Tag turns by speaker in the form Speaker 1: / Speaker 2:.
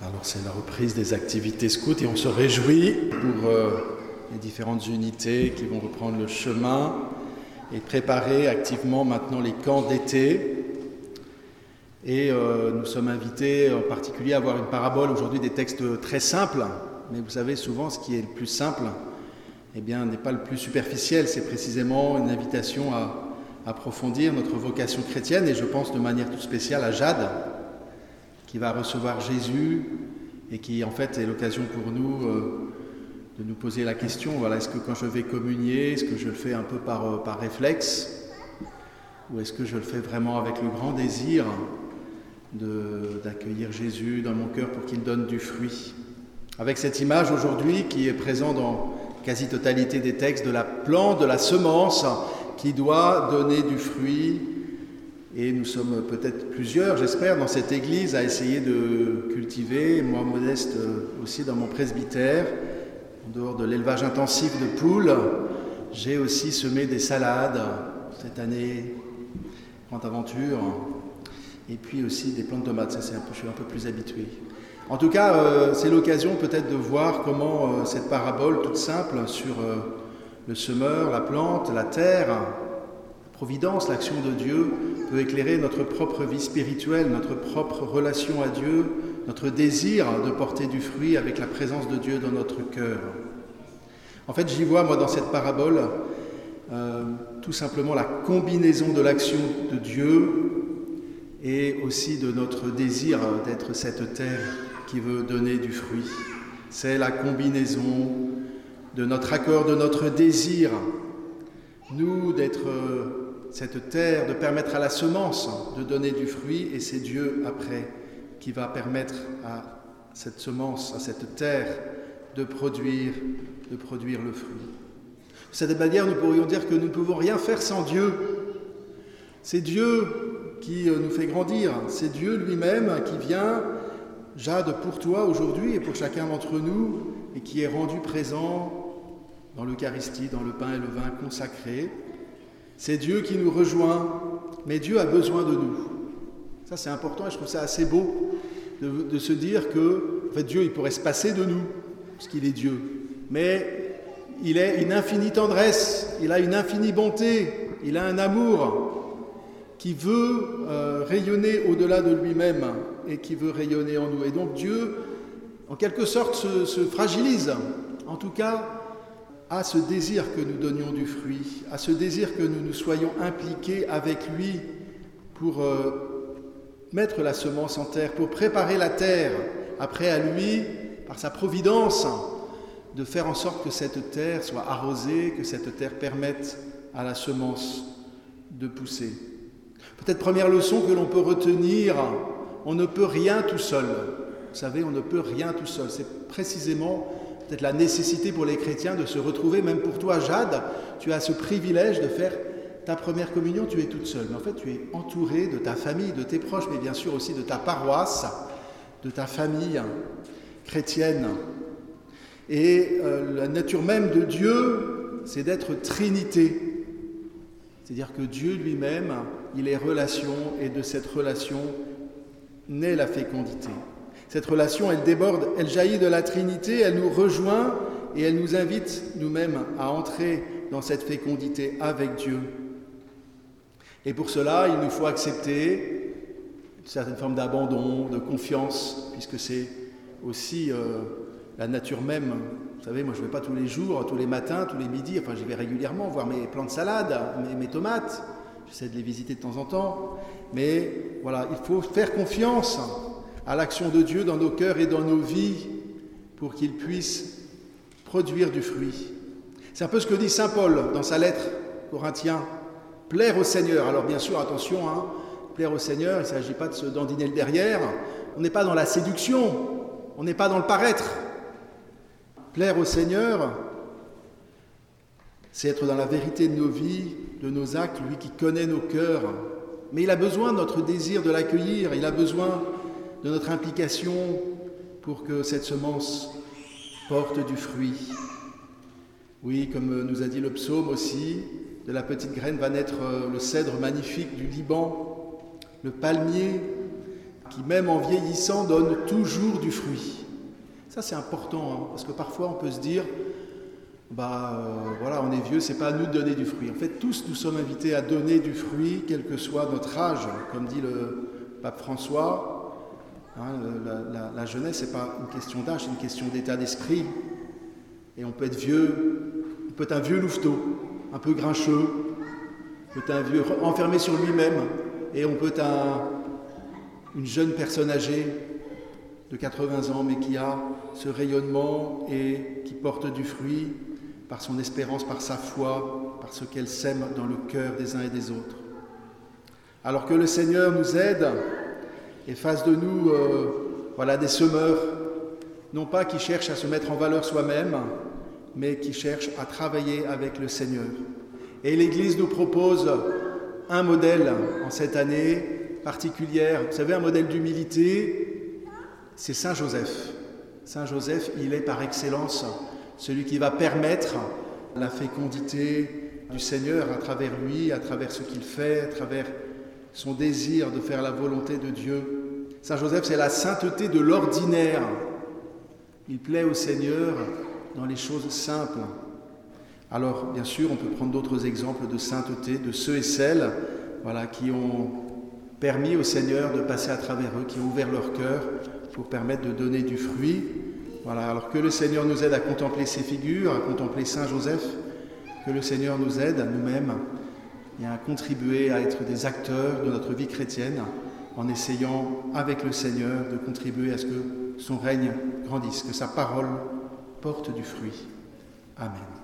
Speaker 1: Alors c'est la reprise des activités scouts et on se réjouit pour les différentes unités qui vont reprendre le chemin et préparer activement maintenant les camps d'été. Et nous sommes invités en particulier à voir une parabole aujourd'hui, des textes très simples. Mais vous savez, souvent ce qui est le plus simple n'est pas le plus superficiel. C'est précisément une invitation à approfondir notre vocation chrétienne. Et je pense de manière toute spéciale à Jade, qui va recevoir Jésus et qui en fait est l'occasion pour nous de nous poser la question, voilà, est-ce que quand je vais communier, est-ce que je le fais un peu par réflexe ou est-ce que je le fais vraiment avec le grand désir d'accueillir Jésus dans mon cœur pour qu'il donne du fruit. Avec cette image aujourd'hui qui est présente dans quasi-totalité des textes de la plante, de la semence qui doit donner du fruit. Et nous sommes peut-être plusieurs, j'espère, dans cette église à essayer de cultiver, moi modeste aussi dans mon presbytère, en dehors de l'élevage intensif de poules, j'ai aussi semé des salades cette année, grande aventure, et puis aussi des plantes de tomates, ça je suis un peu plus habitué. En tout cas, c'est l'occasion peut-être de voir comment cette parabole toute simple sur le semeur, la plante, la terre, la providence, l'action de Dieu peut éclairer notre propre vie spirituelle, notre propre relation à Dieu, notre désir de porter du fruit avec la présence de Dieu dans notre cœur. En fait, j'y vois, moi, dans cette parabole, tout simplement la combinaison de l'action de Dieu et aussi de notre désir d'être cette terre qui veut donner du fruit. C'est la combinaison de notre accord, de notre désir, nous, d'être cette terre, de permettre à la semence de donner du fruit, et c'est Dieu après qui va permettre à cette semence, à cette terre de produire le fruit. De cette manière, nous pourrions dire que nous ne pouvons rien faire sans Dieu. C'est Dieu qui nous fait grandir, c'est Dieu lui-même qui vient, Jade, pour toi aujourd'hui et pour chacun d'entre nous, et qui est rendu présent dans l'Eucharistie, dans le pain et le vin consacrés. C'est Dieu qui nous rejoint, mais Dieu a besoin de nous. Ça, c'est important et je trouve ça assez beau de se dire que en fait, Dieu, il pourrait se passer de nous, parce qu'il est Dieu. Mais il a une infinie tendresse, il a une infinie bonté, il a un amour qui veut rayonner au-delà de lui-même et qui veut rayonner en nous. Et donc Dieu, en quelque sorte, se fragilise, en tout cas, à ce désir que nous donnions du fruit, à ce désir que nous soyons impliqués avec lui pour mettre la semence en terre, pour préparer la terre, après à lui, par sa providence, de faire en sorte que cette terre soit arrosée, que cette terre permette à la semence de pousser. Peut-être première leçon que l'on peut retenir, on ne peut rien tout seul. Vous savez, on ne peut rien tout seul. C'est précisément peut-être la nécessité pour les chrétiens de se retrouver, même pour toi, Jade, tu as ce privilège de faire ta première communion, tu es toute seule. Mais en fait, tu es entourée de ta famille, de tes proches, mais bien sûr aussi de ta paroisse, de ta famille chrétienne. Et la nature même de Dieu, c'est d'être Trinité. C'est-à-dire que Dieu lui-même, il est relation, et de cette relation naît la fécondité. Cette relation, elle déborde, elle jaillit de la Trinité, elle nous rejoint et elle nous invite nous-mêmes à entrer dans cette fécondité avec Dieu. Et pour cela, il nous faut accepter une certaine forme d'abandon, de confiance, puisque c'est aussi la nature même. Vous savez, moi je ne vais pas tous les jours, tous les matins, tous les midis, enfin j'y vais régulièrement voir mes plants de salade, mes tomates, j'essaie de les visiter de temps en temps, mais voilà, il faut faire confiance à l'action de Dieu dans nos cœurs et dans nos vies pour qu'il puisse produire du fruit. C'est un peu ce que dit saint Paul dans sa lettre aux Corinthiens, plaire au Seigneur. Alors bien sûr, attention, plaire au Seigneur, il ne s'agit pas de se dandiner le derrière, on n'est pas dans la séduction, on n'est pas dans le paraître. Plaire au Seigneur, c'est être dans la vérité de nos vies, de nos actes, lui qui connaît nos cœurs. Mais il a besoin de notre désir de l'accueillir, il a besoin de notre implication pour que cette semence porte du fruit. Oui, comme nous a dit le psaume aussi, de la petite graine va naître le cèdre magnifique du Liban, le palmier qui même en vieillissant donne toujours du fruit. Ça c'est important, parce que parfois on peut se dire, voilà, on est vieux, c'est pas à nous de donner du fruit. En fait, tous nous sommes invités à donner du fruit, quel que soit notre âge. Comme dit le pape François, la jeunesse, c'est pas une question d'âge, c'est une question d'état d'esprit. Et on peut être vieux, on peut être un vieux louveteau, un peu grincheux, on peut être un vieux enfermé sur lui-même, et on peut être une jeune personne âgée de 80 ans, mais qui a ce rayonnement et qui porte du fruit par son espérance, par sa foi, par ce qu'elle sème dans le cœur des uns et des autres. Alors que le Seigneur nous aide et fasse de nous des semeurs, non pas qui cherchent à se mettre en valeur soi-même, mais qui cherchent à travailler avec le Seigneur. Et l'Église nous propose un modèle en cette année particulière. Vous savez, un modèle d'humilité, c'est Saint Joseph. Saint Joseph, il est par excellence celui qui va permettre la fécondité du Seigneur à travers lui, à travers ce qu'il fait, à travers son désir de faire la volonté de Dieu. Saint Joseph, c'est la sainteté de l'ordinaire. Il plaît au Seigneur dans les choses simples. Alors, bien sûr, on peut prendre d'autres exemples de sainteté, de ceux et celles qui ont permis au Seigneur de passer à travers eux, qui ont ouvert leur cœur pour permettre de donner du fruit. Alors que le Seigneur nous aide à contempler ces figures, à contempler Saint Joseph, que le Seigneur nous aide à nous-mêmes et à contribuer à être des acteurs de notre vie chrétienne en essayant avec le Seigneur de contribuer à ce que son règne grandisse, que sa parole porte du fruit. Amen.